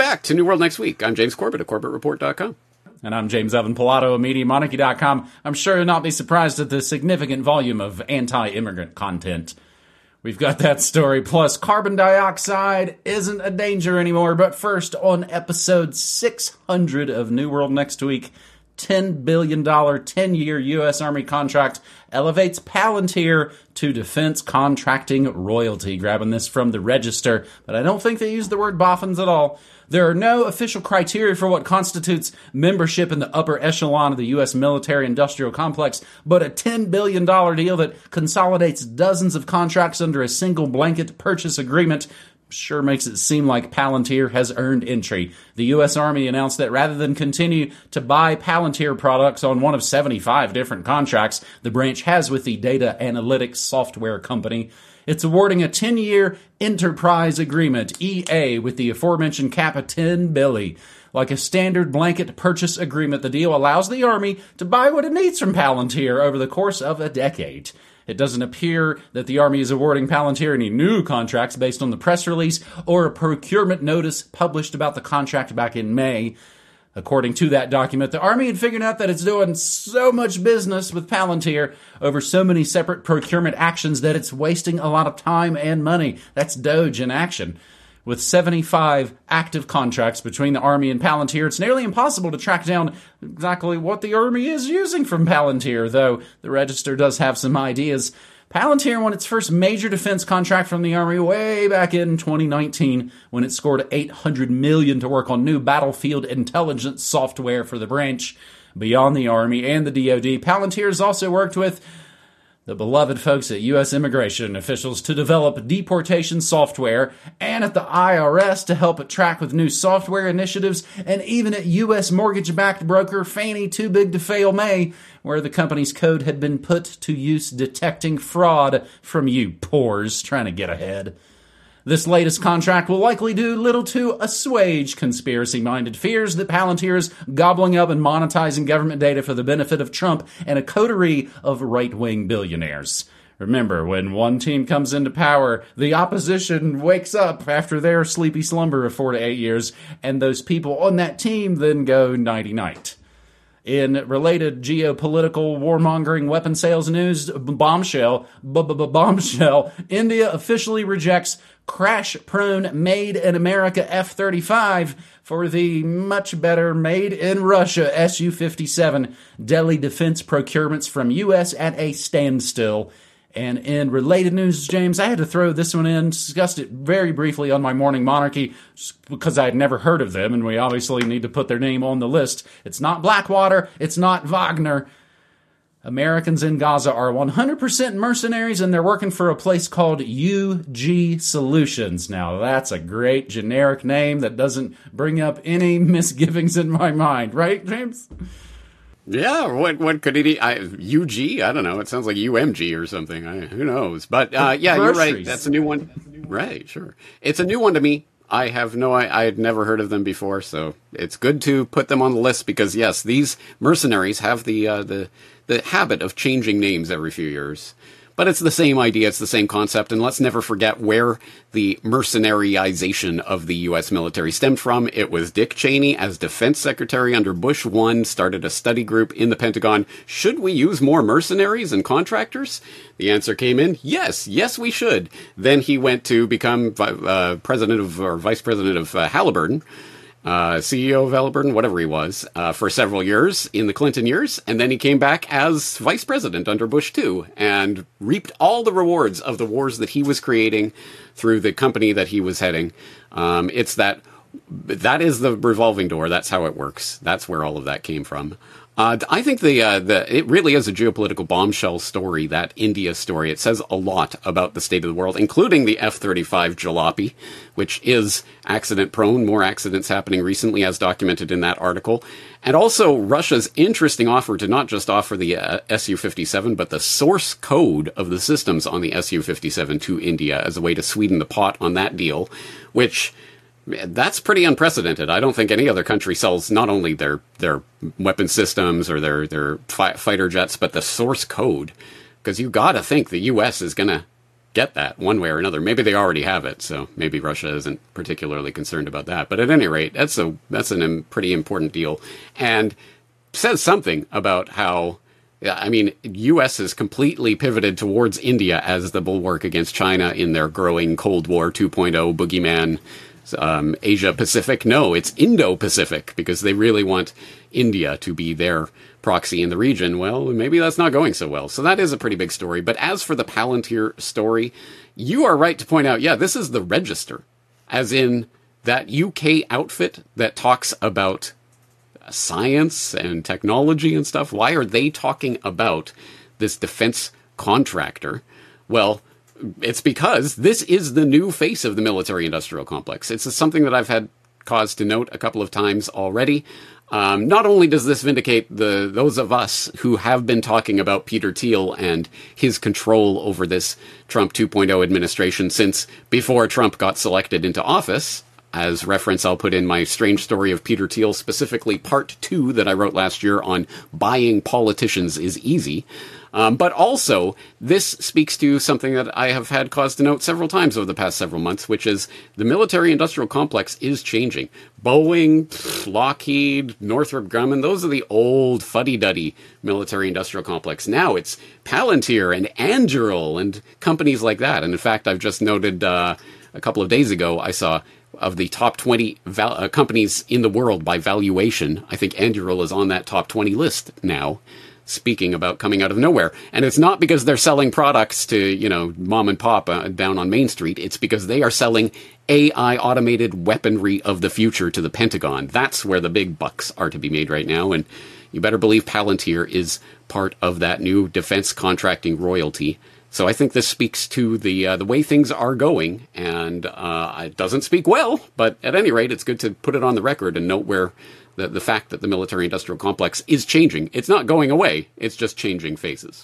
back to New World Next Week. I'm James Corbett of CorbettReport.com. And I'm James Evan Pilato of MediaMonarchy.com. I'm sure you'll not be surprised at the significant volume of anti-immigrant content. We've got that story, plus carbon dioxide isn't a danger anymore. But first, on episode 600 of New World Next Week, $10 billion 10-year U.S. Army contract elevates Palantir to defense contracting royalty. Grabbing this from the Register, but I don't think they use the word boffins at all. There are no official criteria for what constitutes membership in the upper echelon of the U.S. military-industrial complex, but a $10 billion deal that consolidates dozens of contracts under a single blanket purchase agreement sure makes it seem like Palantir has earned entry. The U.S. Army announced that rather than continue to buy Palantir products on one of 75 different contracts the branch has with the data analytics software company, it's awarding a 10-year enterprise agreement, EA, with the aforementioned cap of $10 billion. Like a standard blanket purchase agreement, the deal allows the Army to buy what it needs from Palantir over the course of a decade. It doesn't appear that the Army is awarding Palantir any new contracts based on the press release or a procurement notice published about the contract back in May. According to that document, the Army had figured out that it's doing so much business with Palantir over so many separate procurement actions that it's wasting a lot of time and money. That's Doge in action. With 75 active contracts between the Army and Palantir, it's nearly impossible to track down exactly what the Army is using from Palantir, though the Register does have some ideas. Palantir won its first major defense contract from the Army way back in 2019 when it scored $800 million to work on new battlefield intelligence software for the branch. Beyond the Army and the DoD, Palantir has also worked with the beloved folks at U.S. immigration officials to develop deportation software, and at the IRS to help it track with new software initiatives, and even at U.S. mortgage-backed broker Fannie Too Big to Fail May, where the company's code had been put to use detecting fraud from you pores trying to get ahead. This latest contract will likely do little to assuage conspiracy-minded fears that Palantir is gobbling up and monetizing government data for the benefit of Trump and a coterie of right-wing billionaires. Remember, when one team comes into power, the opposition wakes up after their sleepy slumber of 4 to 8 years, and those people on that team then go nighty-night. In related geopolitical warmongering weapon sales news, bombshell, India officially rejects crash-prone made-in-America F-35 for the much better made-in-Russia Su-57. Delhi defense procurements from U.S. at a standstill. And in related news, James, I had to throw this one in, discussed it very briefly on my Morning Monarchy because I had never heard of them, and we obviously need to put their name on the list. It's not Blackwater. It's not Wagner. Americans in Gaza are 100% mercenaries, and they're working for a place called UG Solutions. Now, that's a great generic name that doesn't bring up any misgivings in my mind, right, James? Yeah, what could it be? UG? I don't know. It sounds like UMG or something. Who knows? But yeah, you're right. That's a new one. Right, sure. It's a new one to me. I had never heard of them before, so it's good to put them on the list because, yes, these mercenaries have the habit of changing names every few years. But it's the same idea, it's the same concept, and let's never forget where the mercenaryization of the U.S. military stemmed from. It was Dick Cheney, as defense secretary under Bush 1, started a study group in the Pentagon. Should we use more mercenaries and contractors? The answer came in, yes, we should. Then he went to become vice president of Halliburton. CEO of Halliburton, whatever he was, for several years in the Clinton years, and then he came back as vice president under Bush 2 and reaped all the rewards of the wars that he was creating through the company that he was heading. It's that is the revolving door. That's how it works. That's where all of that came from. I think it really is a geopolitical bombshell story, that India story. It says a lot about the state of the world, including the F-35 jalopy, which is accident-prone. More accidents happening recently, as documented in that article. And also Russia's interesting offer to not just offer the Su-57, but the source code of the systems on the Su-57 to India as a way to sweeten the pot on that deal, which... that's pretty unprecedented. I don't think any other country sells not only their weapon systems or their fighter jets, but the source code. Because you got to think the U.S. is going to get that one way or another. Maybe they already have it, so maybe Russia isn't particularly concerned about that. But at any rate, that's a pretty important deal, and says something about how, I mean, U.S. has completely pivoted towards India as the bulwark against China in their growing Cold War 2.0 boogeyman. Asia Pacific. No, it's Indo-Pacific, because they really want India to be their proxy in the region. Well, maybe that's not going so well. So that is a pretty big story. But as for the Palantir story, you are right to point out, yeah, this is the Register, as in that UK outfit that talks about science and technology and stuff. Why are they talking about this defense contractor? Well, it's because this is the new face of the military-industrial complex. It's something that I've had cause to note a couple of times already. Not only does this vindicate those of us who have been talking about Peter Thiel and his control over this Trump 2.0 administration since before Trump got selected into office. As reference, I'll put in my strange story of Peter Thiel, specifically part 2 that I wrote last year on buying politicians is easy. But also, this speaks to something that I have had cause to note several times over the past several months, which is the military-industrial complex is changing. Boeing, Lockheed, Northrop Grumman, those are the old fuddy-duddy military-industrial complex. Now it's Palantir and Anduril and companies like that. And in fact, I've just noted a couple of days ago, I saw of the top 20 companies in the world by valuation, I think Anduril is on that top 20 list now, speaking about coming out of nowhere. And it's not because they're selling products to, mom and pop down on Main Street. It's because they are selling AI automated weaponry of the future to the Pentagon. That's where the big bucks are to be made right now. And you better believe Palantir is part of that new defense contracting royalty. So I think this speaks to the way things are going, and it doesn't speak well, but at any rate, it's good to put it on the record and note where the fact that the military-industrial complex is changing. It's not going away, it's just changing faces.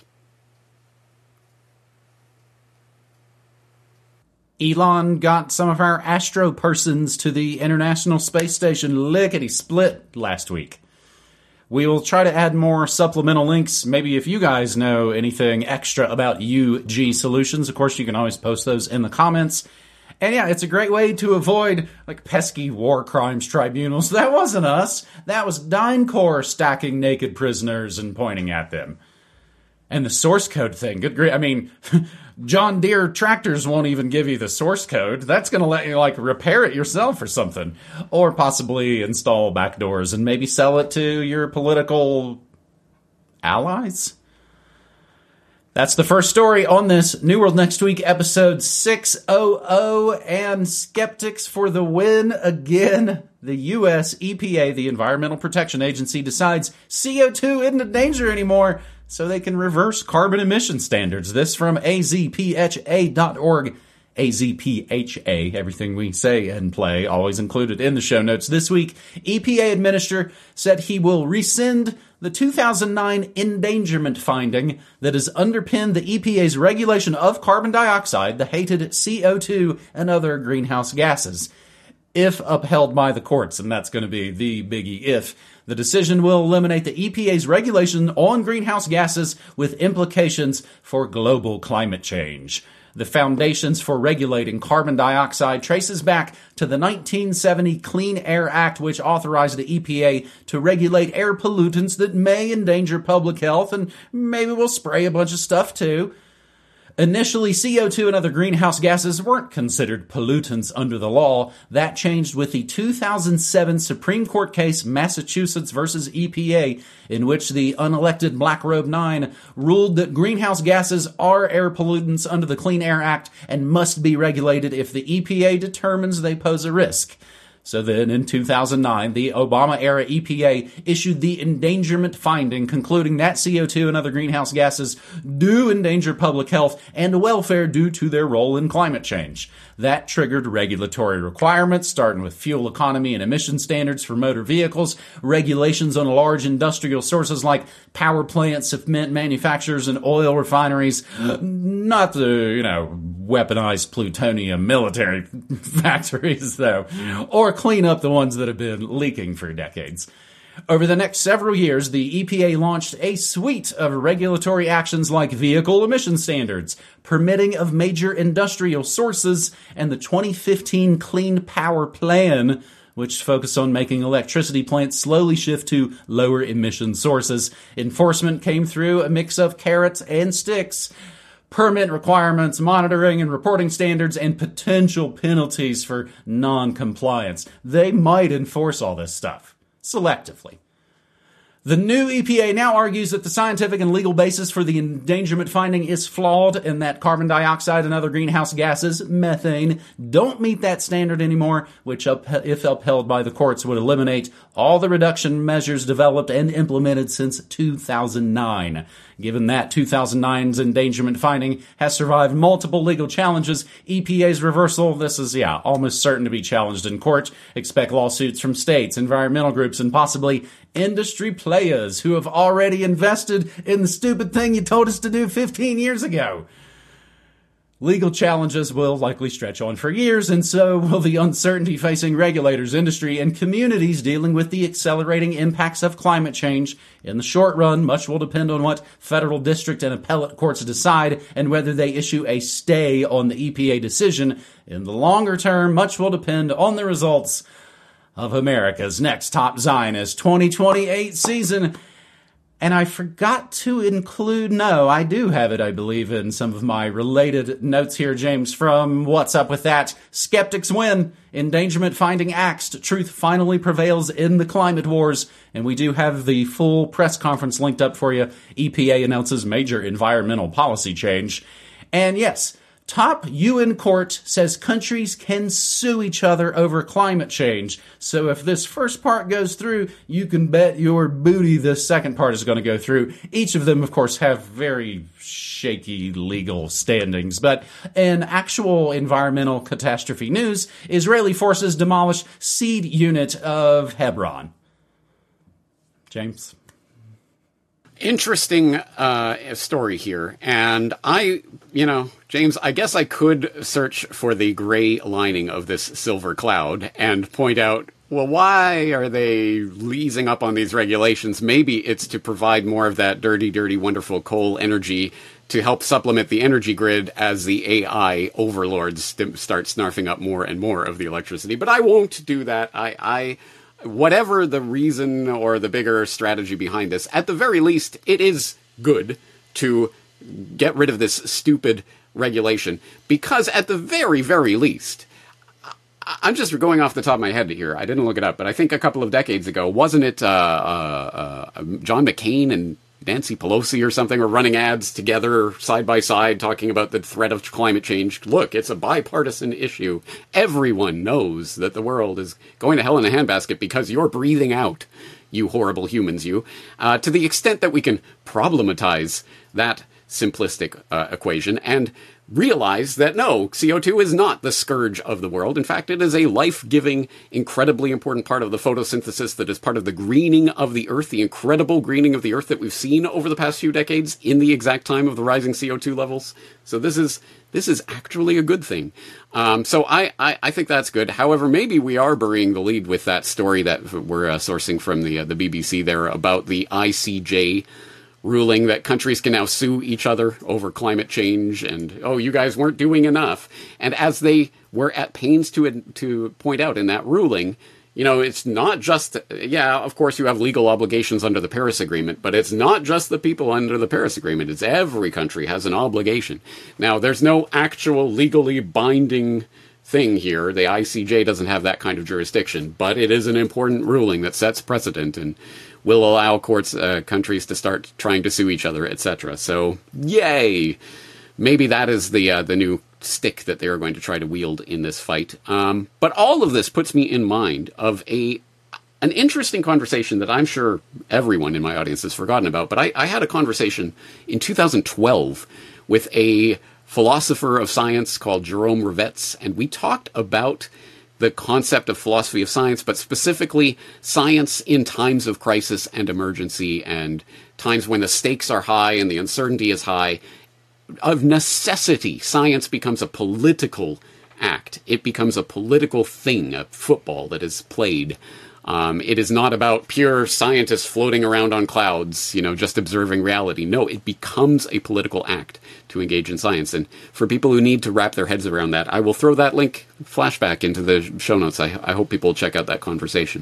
Elon got some of our astro persons to the International Space Station lickety-split last week. We will try to add more supplemental links. Maybe if you guys know anything extra about UG Solutions, of course, you can always post those in the comments. And yeah, it's a great way to avoid pesky war crimes tribunals. That wasn't us. That was DynCorp stacking naked prisoners and pointing at them. And the source code thing, good grief. I mean, John Deere tractors won't even give you the source code. That's going to let you repair it yourself or something. Or possibly install backdoors and maybe sell it to your political allies. That's the first story on this New World Next Week, episode 600, and skeptics for the win again. The U.S. EPA, the Environmental Protection Agency, decides CO2 isn't a danger anymore, so they can reverse carbon emission standards. This from azpha.org. AZPHA, everything we say and play, always included in the show notes. This week, EPA administrator said he will rescind the 2009 endangerment finding that has underpinned the EPA's regulation of carbon dioxide, the hated CO2, and other greenhouse gases. If upheld by the courts, and that's going to be the biggie if, the decision will eliminate the EPA's regulation on greenhouse gases with implications for global climate change. The foundations for regulating carbon dioxide traces back to the 1970 Clean Air Act, which authorized the EPA to regulate air pollutants that may endanger public health, and maybe we'll spray a bunch of stuff too. Initially, CO2 and other greenhouse gases weren't considered pollutants under the law. That changed with the 2007 Supreme Court case Massachusetts versus EPA, in which the unelected Black Robe 9 ruled that greenhouse gases are air pollutants under the Clean Air Act and must be regulated if the EPA determines they pose a risk. So then, in 2009, the Obama-era EPA issued the endangerment finding, concluding that CO2 and other greenhouse gases do endanger public health and welfare due to their role in climate change. That triggered regulatory requirements, starting with fuel economy and emission standards for motor vehicles, regulations on large industrial sources like power plants, cement manufacturers, and oil refineries, not the, weaponized plutonium military factories, though, or clean up the ones that have been leaking for decades. Over the next several years, the EPA launched a suite of regulatory actions like vehicle emission standards, permitting of major industrial sources, and the 2015 Clean Power Plan, which focused on making electricity plants slowly shift to lower emission sources. Enforcement came through a mix of carrots and sticks. Permit requirements, monitoring and reporting standards, and potential penalties for non-compliance. They might enforce all this stuff selectively. The new EPA now argues that the scientific and legal basis for the endangerment finding is flawed and that carbon dioxide and other greenhouse gases, methane, don't meet that standard anymore, which, if upheld by the courts, would eliminate all the reduction measures developed and implemented since 2009. Given that 2009's endangerment finding has survived multiple legal challenges, EPA's reversal, this is, almost certain to be challenged in court. Expect lawsuits from states, environmental groups, and possibly industry players who have already invested in the stupid thing you told us to do 15 years ago. Legal challenges will likely stretch on for years, and so will the uncertainty facing regulators, industry, and communities dealing with the accelerating impacts of climate change. In the short run, much will depend on what federal district and appellate courts decide and whether they issue a stay on the EPA decision. In the longer term, much will depend on the results of America's Next Top Zionist 2028 season. And I forgot to include, I do have it, I believe, in some of my related notes here, James, from What's Up With That? Skeptics win. Endangerment finding axed. Truth finally prevails in the climate wars. And we do have the full press conference linked up for you. EPA announces major environmental policy change. And yes, top UN court says countries can sue each other over climate change. So if this first part goes through, you can bet your booty this second part is going to go through. Each of them, of course, have very shaky legal standings. But in actual environmental catastrophe news, Israeli forces demolish seed unit of Hebron. James? Interesting story here. And James, I guess I could search for the gray lining of this silver cloud and point out, well, why are they easing up on these regulations? Maybe it's to provide more of that dirty, dirty, wonderful coal energy to help supplement the energy grid as the AI overlords start snarfing up more and more of the electricity. But I won't do that. Whatever the reason or the bigger strategy behind this, at the very least, it is good to get rid of this stupid regulation, because at the very, very least, I'm just going off the top of my head here. I didn't look it up, but I think a couple of decades ago, wasn't it John McCain and Nancy Pelosi or something were running ads together side by side talking about the threat of climate change? Look, it's a bipartisan issue. Everyone knows that the world is going to hell in a handbasket because you're breathing out, you horrible humans, you. To the extent that we can problematize that simplistic equation and realize that no, CO2 is not the scourge of the world. In fact, it is a life-giving, incredibly important part of the photosynthesis that is part of the greening of the Earth, the incredible greening of the Earth that we've seen over the past few decades in the exact time of the rising CO2 levels. So this is actually a good thing. So I think that's good. However, maybe we are burying the lead with that story that we're sourcing from the BBC there about the ICJ ruling that countries can now sue each other over climate change and, oh, you guys weren't doing enough. And as they were at pains to point out in that ruling, it's not just, of course you have legal obligations under the Paris Agreement, but it's not just the people under the Paris Agreement. It's every country has an obligation. Now, there's no actual legally binding thing here. The ICJ doesn't have that kind of jurisdiction, but it is an important ruling that sets precedent and will allow countries to start trying to sue each other, etc. So, yay! Maybe that is the new stick that they are going to try to wield in this fight. But all of this puts me in mind of an interesting conversation that I'm sure everyone in my audience has forgotten about. But I had a conversation in 2012 with a philosopher of science called Jerome Rivets, and we talked about the concept of philosophy of science, but specifically science in times of crisis and emergency and times when the stakes are high and the uncertainty is high. Of necessity, science becomes a political act. It becomes a political thing, a football that is played. It is not about pure scientists floating around on clouds, just observing reality. No, it becomes a political act to engage in science. And for people who need to wrap their heads around that, I will throw that link flashback into the show notes. I hope people check out that conversation.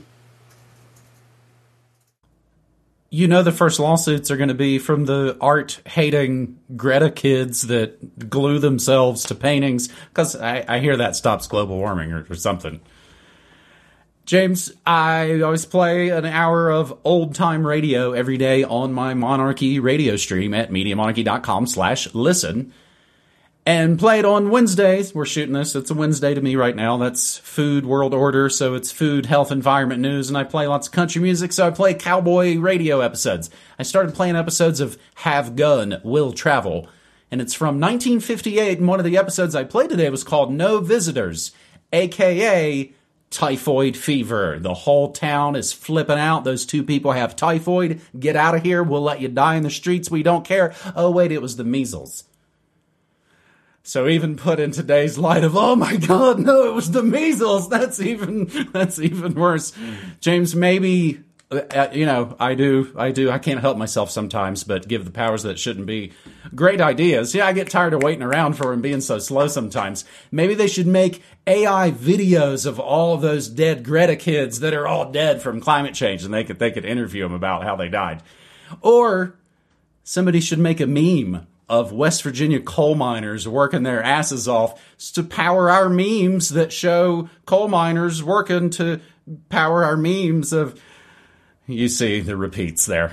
The first lawsuits are going to be from the art-hating Greta kids that glue themselves to paintings, because I hear that stops global warming or something. James, I always play an hour of old-time radio every day on my Monarchy radio stream at MediaMonarchy.com/listen. And play it on Wednesdays. We're shooting this. It's a Wednesday to me right now. That's Food World Order, so it's food, health, environment news. And I play lots of country music, so I play cowboy radio episodes. I started playing episodes of Have Gun, Will Travel. And it's from 1958, and one of the episodes I played today was called No Visitors, a.k.a. typhoid fever. The whole town is flipping out. Those two people have typhoid. Get out of here. We'll let you die in the streets. We don't care. Oh, wait, it was the measles. So even put in today's light of, oh my God, no, it was the measles. That's even worse. James, maybe, I can't help myself sometimes, but give the powers that shouldn't be great ideas. Yeah, I get tired of waiting around for him being so slow sometimes. Maybe they should make AI videos of all of those dead Greta kids that are all dead from climate change, and they could interview them about how they died. Or somebody should make a meme of West Virginia coal miners working their asses off to power our memes that show coal miners working to power our memes of, you see the repeats there.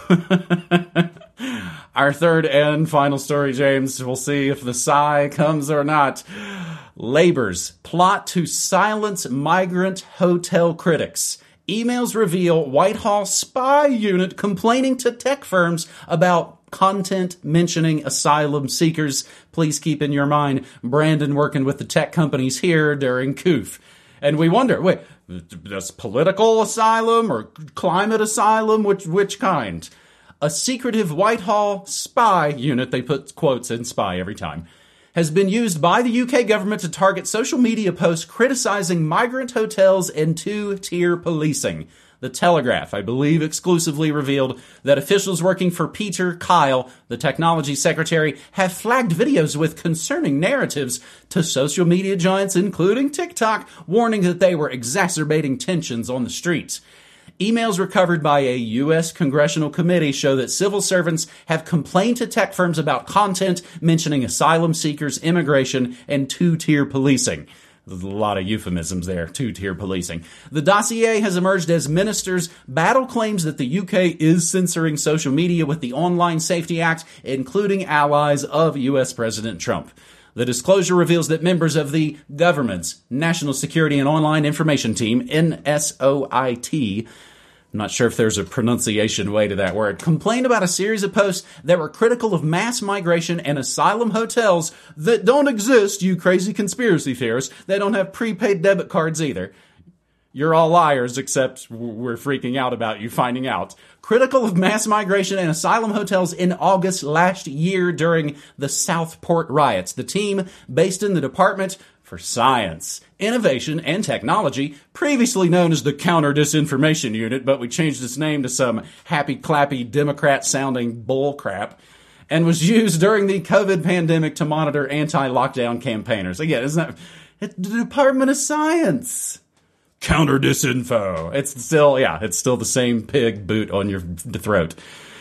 Our third and final story, James. We'll see if the sigh comes or not. Labor's plot to silence migrant hotel critics. Emails reveal Whitehall spy unit complaining to tech firms about content mentioning asylum seekers. Please keep in your mind Brandon working with the tech companies here during COOF. And we wonder, wait, does political asylum or climate asylum? Which kind? A secretive Whitehall spy unit, they put quotes in spy every time, has been used by the UK government to target social media posts criticizing migrant hotels and two-tier policing. The Telegraph, I believe, exclusively revealed that officials working for Peter Kyle, the technology secretary, have flagged videos with concerning narratives to social media giants, including TikTok, warning that they were exacerbating tensions on the streets. Emails recovered by a U.S. congressional committee show that civil servants have complained to tech firms about content mentioning asylum seekers, immigration, and two-tier policing. There's a lot of euphemisms there, two-tier policing. The dossier has emerged as ministers battle claims that the UK is censoring social media with the Online Safety Act, including allies of US President Trump. The disclosure reveals that members of the government's National Security and Online Information Team, NSOIT, I'm not sure if there's a pronunciation way to that word, complained about a series of posts that were critical of mass migration and asylum hotels that don't exist, you crazy conspiracy theorists. They don't have prepaid debit cards either. You're all liars, except we're freaking out about you finding out. Critical of mass migration and asylum hotels in August last year during the Southport riots. The team, based in the Department for Science, Innovation, and Technology, previously known as the Counter-Disinformation Unit, but we changed its name to some happy-clappy Democrat-sounding bullcrap, and was used during the COVID pandemic to monitor anti-lockdown campaigners. Again, isn't that the Department of Science? Counter-Disinfo. It's still the same pig boot on your throat.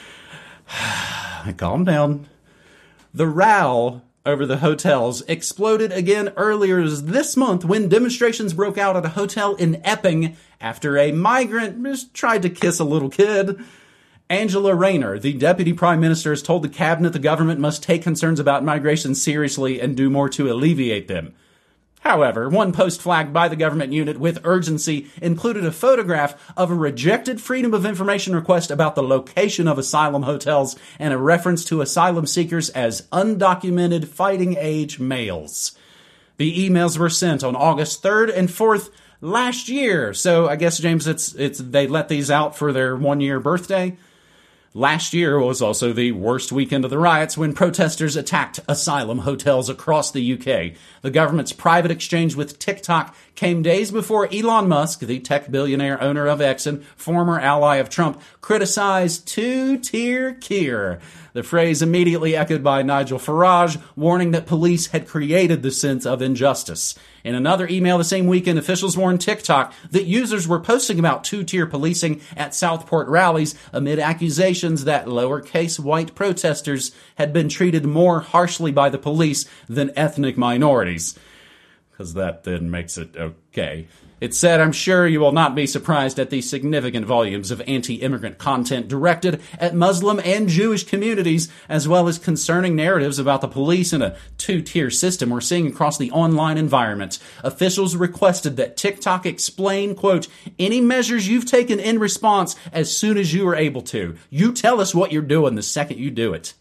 Calm down. The row over the hotels exploded again earlier this month when demonstrations broke out at a hotel in Epping after a migrant just tried to kiss a little kid. Angela Rayner, the deputy prime minister, has told the cabinet the government must take concerns about migration seriously and do more to alleviate them. However, one post flagged by the government unit with urgency included a photograph of a rejected Freedom of Information request about the location of asylum hotels and a reference to asylum seekers as undocumented fighting-age males. The emails were sent on August 3rd and 4th last year. So I guess, James, it's they let these out for their one-year birthday. Last year was also the worst weekend of the riots when protesters attacked asylum hotels across the UK. The government's private exchange with TikTok came days before Elon Musk, the tech billionaire owner of X and former ally of Trump, criticized two-tier Keir. The phrase immediately echoed by Nigel Farage, warning that police had created the sense of injustice. In another email the same weekend, officials warned TikTok that users were posting about two-tier policing at Southport rallies amid accusations that lowercase white protesters had been treated more harshly by the police than ethnic minorities. Because that then makes it okay. It said, I'm sure you will not be surprised at the significant volumes of anti-immigrant content directed at Muslim and Jewish communities, as well as concerning narratives about the police and a two-tier system we're seeing across the online environment. Officials requested that TikTok explain, quote, any measures you've taken in response as soon as you are able to. You tell us what you're doing the second you do it.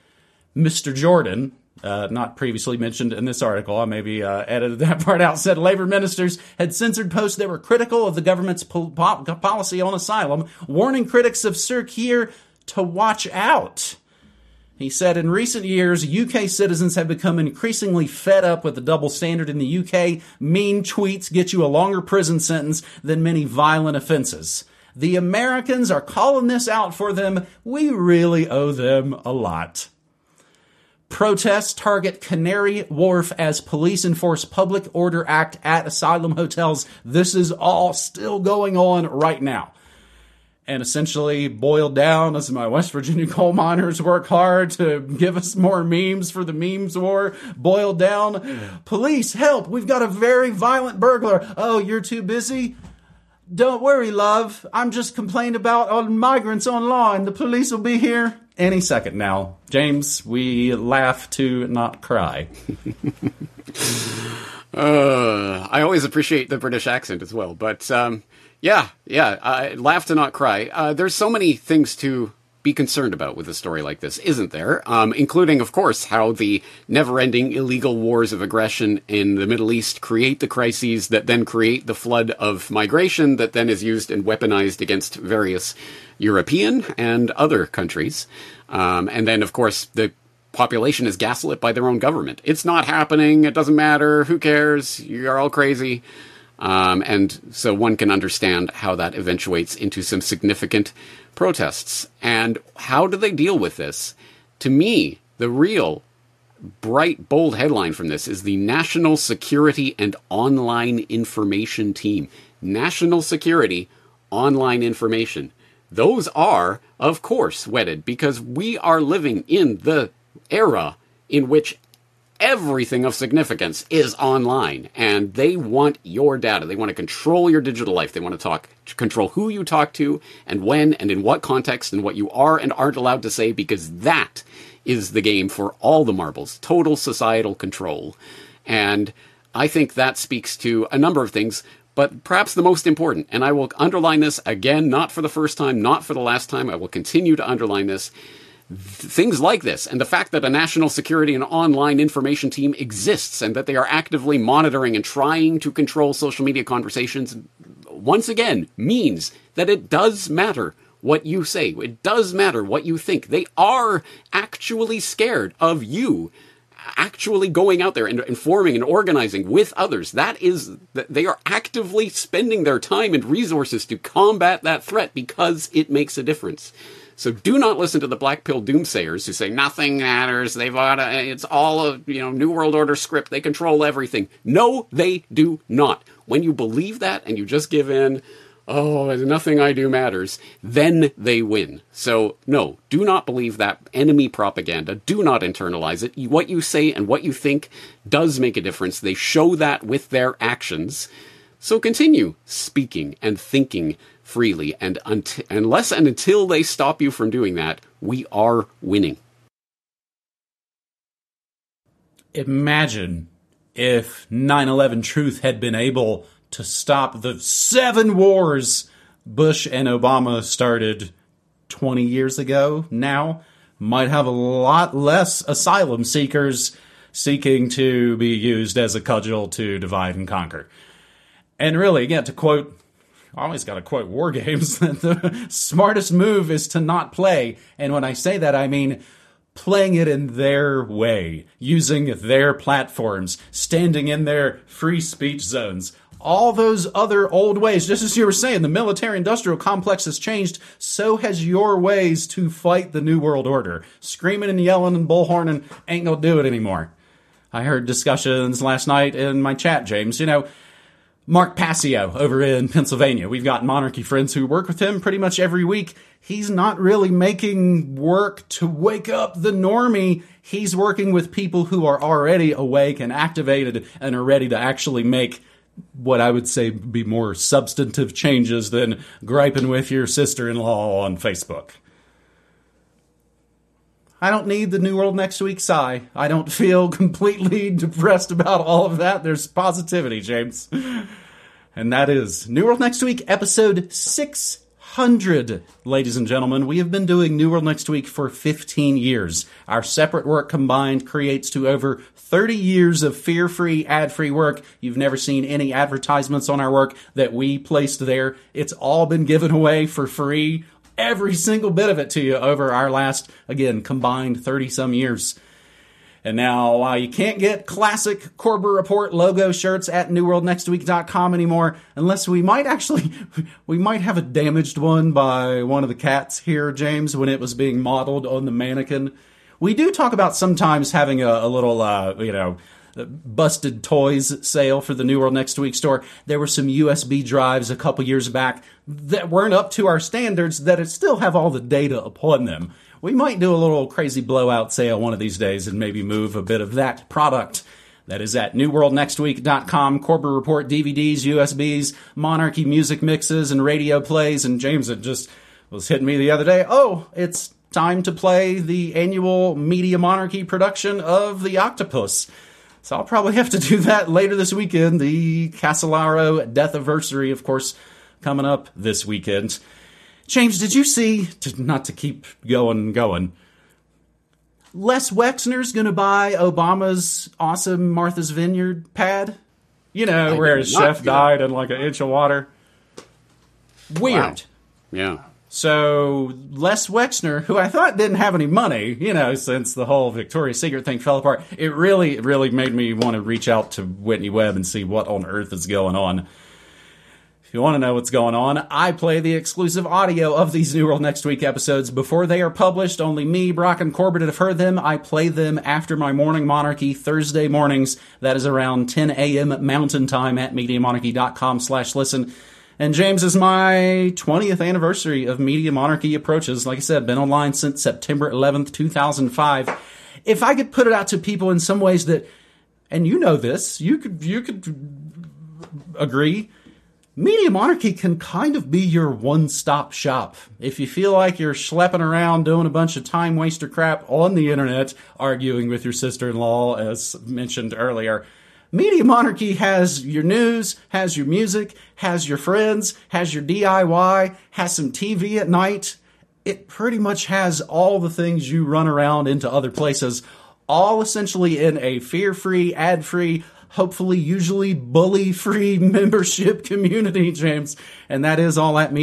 Mr. Jordan, not previously mentioned in this article, I maybe edited that part out, said Labour ministers had censored posts that were critical of the government's policy on asylum, warning critics of Sir Keir to watch out. He said, in recent years, UK citizens have become increasingly fed up with the double standard in the UK. Mean tweets get you a longer prison sentence than many violent offenses. The Americans are calling this out for them. We really owe them a lot. Protests target Canary Wharf as police enforce Public Order Act at asylum hotels. This is all still going on right now. And essentially boiled down, as my West Virginia coal miners work hard to give us more memes for the memes war, boiled down, police, help, we've got a very violent burglar. Oh, you're too busy? Don't worry, love. I'm just complaining about all migrants online. The police will be here any second now. James, we laugh to not cry. I always appreciate the British accent as well. But, I laugh to not cry. There's so many things to be concerned about with a story like this, isn't there? Including, of course, how the never-ending illegal wars of aggression in the Middle East create the crises that then create the flood of migration that then is used and weaponized against various European and other countries. And then, of course, the population is gaslit by their own government. It's not happening. It doesn't matter. Who cares? You're all crazy. And so one can understand how that eventuates into some significant protests. And how do they deal with this? To me, the real bright, bold headline from this is the National Security and Online Information Team. National Security, Online Information. Those are, of course, wedded, because we are living in the era in which everything of significance is online, and they want your data. They want to control your digital life. They want to control who you talk to, and when, and in what context, and what you are and aren't allowed to say, because that is the game for all the marbles. Total societal control. And I think that speaks to a number of things, but perhaps the most important, and I will underline this again, not for the first time, not for the last time, I will continue to underline this, things like this, and the fact that a national security and online information team exists and that they are actively monitoring and trying to control social media conversations, once again, means that it does matter what you say. It does matter what you think. They are actually scared of you actually going out there and informing and organizing with others. They are actively spending their time and resources to combat that threat because it makes a difference. So do not listen to the black pill doomsayers who say nothing matters. It's all a New World Order script. They control everything. No, they do not. When you believe that and you just give in, oh, nothing I do matters, then they win. So no, do not believe that enemy propaganda. Do not internalize it. What you say and what you think does make a difference. They show that with their actions. So continue speaking and thinking freely, and unless and until they stop you from doing that, we are winning. Imagine if 9/11 Truth had been able to stop the 7 wars Bush and Obama started 20 years ago. Now might have a lot less asylum seekers seeking to be used as a cudgel to divide and conquer. And really, again, to quote I always got to quote War Games, that the smartest move is to not play. And when I say that, I mean playing it in their way, using their platforms, standing in their free speech zones. All those other old ways, just as you were saying, the military-industrial complex has changed, so has your ways to fight the New World Order. Screaming and yelling and bullhorning ain't gonna do it anymore. I heard discussions last night in my chat, James. Mark Passio over in Pennsylvania. We've got monarchy friends who work with him pretty much every week. He's not really making work to wake up the normie. He's working with people who are already awake and activated and are ready to actually make what I would say be more substantive changes than griping with your sister-in-law on Facebook. I don't need the New World Next Week sigh. I don't feel completely depressed about all of that. There's positivity, James. And that is New World Next Week, episode 600. Ladies and gentlemen, we have been doing New World Next Week for 15 years. Our separate work combined creates to over 30 years of fear-free, ad-free work. You've never seen any advertisements on our work that we placed there. It's all been given away for free. Every single bit of it to you over our last, again, combined 30-some years. And now you can't get classic Korber Report logo shirts at newworldnextweek.com anymore, unless we might have a damaged one by one of the cats here, James, when it was being modeled on the mannequin. We do talk about sometimes having a little, busted toys sale for the New World Next Week store. There were some USB drives a couple years back that weren't up to our standards that still have all the data upon them. We might do a little crazy blowout sale one of these days and maybe move a bit of that product. That is at newworldnextweek.com. Korber Report DVDs, USBs, Monarchy music mixes, and radio plays. And James, it just was hitting me the other day. Oh, it's time to play the annual Media Monarchy production of The Octopus. So I'll probably have to do that later this weekend. The Casolaro Deathiversary, of course, coming up this weekend. James, did you see, not to keep going, Les Wexner's going to buy Obama's awesome Martha's Vineyard pad? Where his chef died in like an inch of water. Weird. Wow. Yeah. So Les Wexner, who I thought didn't have any money, since the whole Victoria's Secret thing fell apart, it really, really made me want to reach out to Whitney Webb and see what on earth is going on. If you want to know what's going on, I play the exclusive audio of these New World Next Week episodes before they are published. Only me, Brock, and Corbett have heard them. I play them after my morning monarchy Thursday mornings. That is around 10 a.m. Mountain Time at MediaMonarchy.com/listen. And James, is my 20th anniversary of Media Monarchy approaches. Like I said, been online since September 11th, 2005. If I could put it out to people in some ways that, and you know this, you could agree, Media Monarchy can kind of be your one-stop shop. If you feel like you're schlepping around doing a bunch of time-waster crap on the internet, arguing with your sister-in-law, as mentioned earlier, Media Monarchy has your news, has your music, has your friends, has your DIY, has some TV at night. It pretty much has all the things you run around into other places, all essentially in a fear-free, ad-free, hopefully usually bully-free membership community, James. And that is all at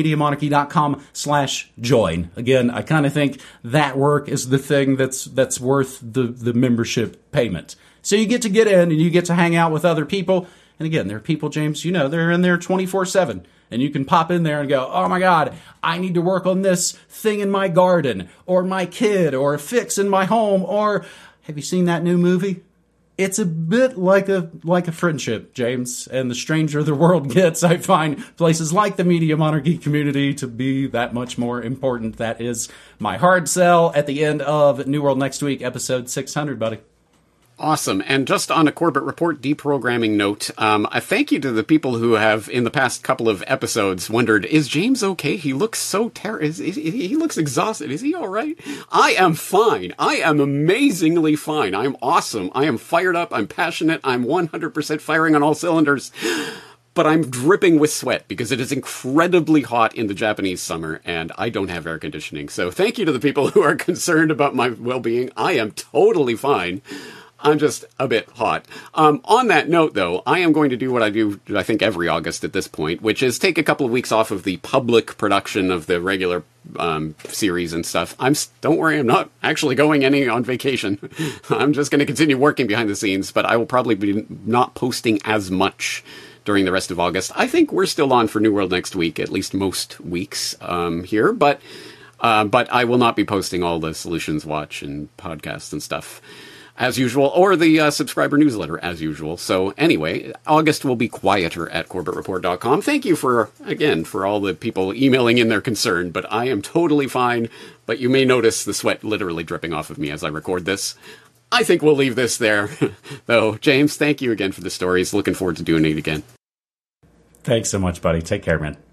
MediaMonarchy.com/join. Again, I kind of think that work is the thing that's worth the membership payment. So you get to get in and you get to hang out with other people. And again, there are people, James, they're in there 24/7. And you can pop in there and go, oh my God, I need to work on this thing in my garden, or my kid, or a fix in my home, or have you seen that new movie? It's a bit like a friendship, James. And the stranger the world gets, I find places like the Media Monarchy community to be that much more important. That is my hard sell at the end of New World Next Week, episode 600, buddy. Awesome. And just on a Corbett Report deprogramming note, I thank you to the people who have, in the past couple of episodes, wondered, is James okay? He looks so he looks exhausted. Is he all right? I am fine. I am amazingly fine. I am awesome. I am fired up. I'm passionate. I'm 100% firing on all cylinders. But I'm dripping with sweat because it is incredibly hot in the Japanese summer and I don't have air conditioning. So thank you to the people who are concerned about my well-being. I am totally fine. I'm just a bit hot. On that note, though, I am going to do what I do, I think, every August at this point, which is take a couple of weeks off of the public production of the regular series and stuff. Don't worry, I'm not actually going any on vacation. I'm just going to continue working behind the scenes, but I will probably be not posting as much during the rest of August. I think we're still on for New World next week, at least most weeks here, but I will not be posting all the Solutions Watch and podcasts and stuff as usual, or the subscriber newsletter as usual. So anyway, August will be quieter at CorbettReport.com. Thank you for all the people emailing in their concern, but I am totally fine. But you may notice the sweat literally dripping off of me as I record this. I think we'll leave this there. Though, James, thank you again for the stories. Looking forward to doing it again. Thanks so much, buddy. Take care, man.